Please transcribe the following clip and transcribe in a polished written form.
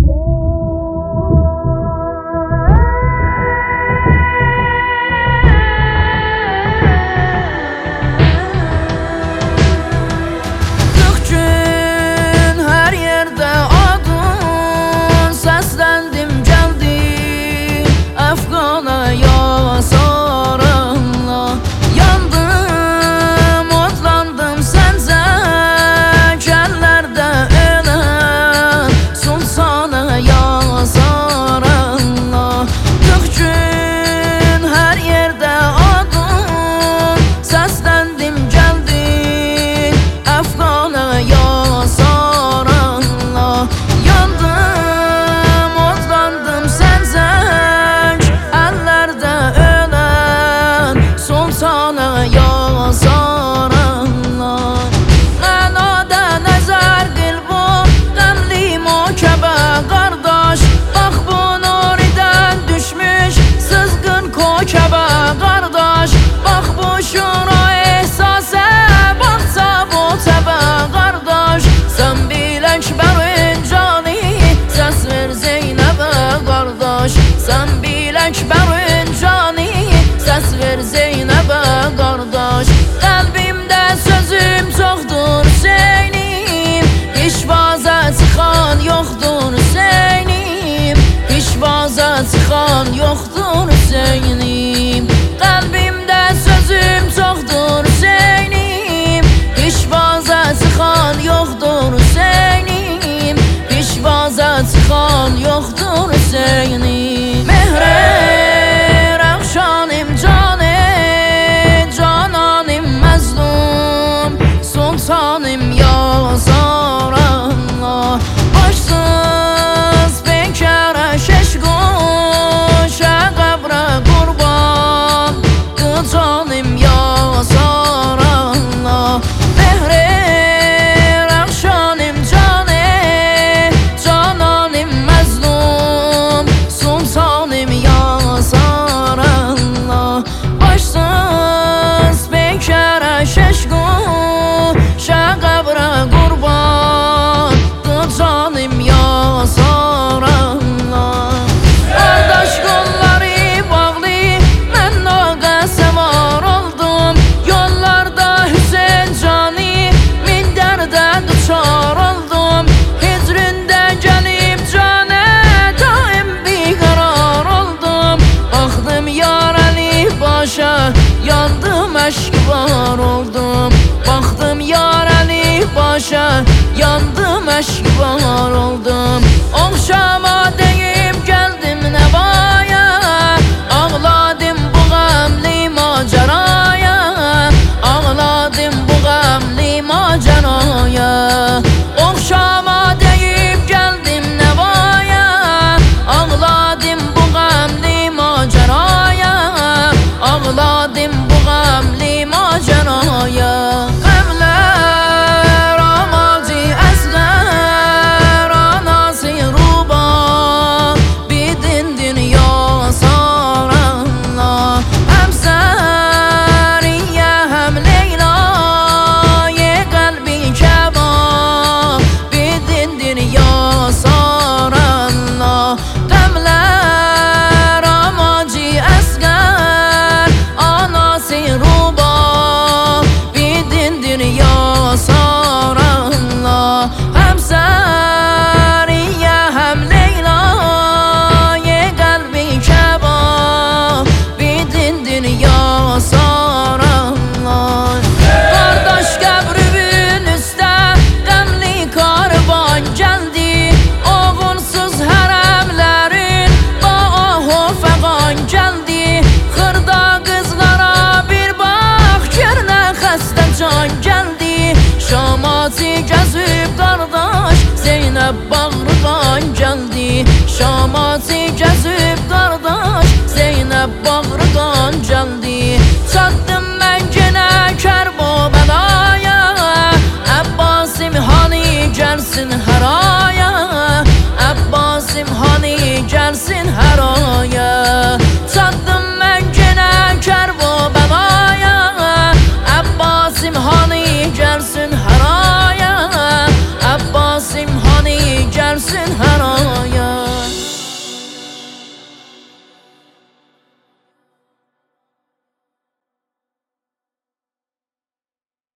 Ekberin cani ses ver Zeynep'e kardeş. Kalbimde sözüm çoktur Hüseynim, hiç vaza çıkan yoktur Hüseynim, hiç vaza çıkan yoktur Hüseynim. Kalbimde sözüm çoktur Hüseynim, hiç vaza çıkan yoktur Hüseynim, hiç vaza çıkan yoktur Hüseynim. Sultanım ya Zarallah, başsız bekara şeş koşa kabra kurban. Canım ya Zarallah, mehrer akşanım cane, cananım mezlum. Sultanım ya Zarallah, başsız bekara şeş kabra kurban. Canım ya Zarallah, kardeş kolları bağlı ben nağası var oldum. Yollarda Hüseyin cani min derde duçar oldum. Hicrinde gelip cane daim bir karar oldum. Baktım yar Ali başa yandım eşkıbar oldum. Baktım yar Ali başa yandım eşkıbar oldum. Okşama deyip geldim nevaya, ağladım bu gamli maceraya, ağladım bu gamli maceraya. Okşama deyip geldim nevaya, ağladım bu gamli maceraya, ağladım bu gamli maceraya. Gezip kardeş Zeynep bağrıdan geldi. Şamatı gezip kardeş Zeynep bağrıdan geldi. Çattım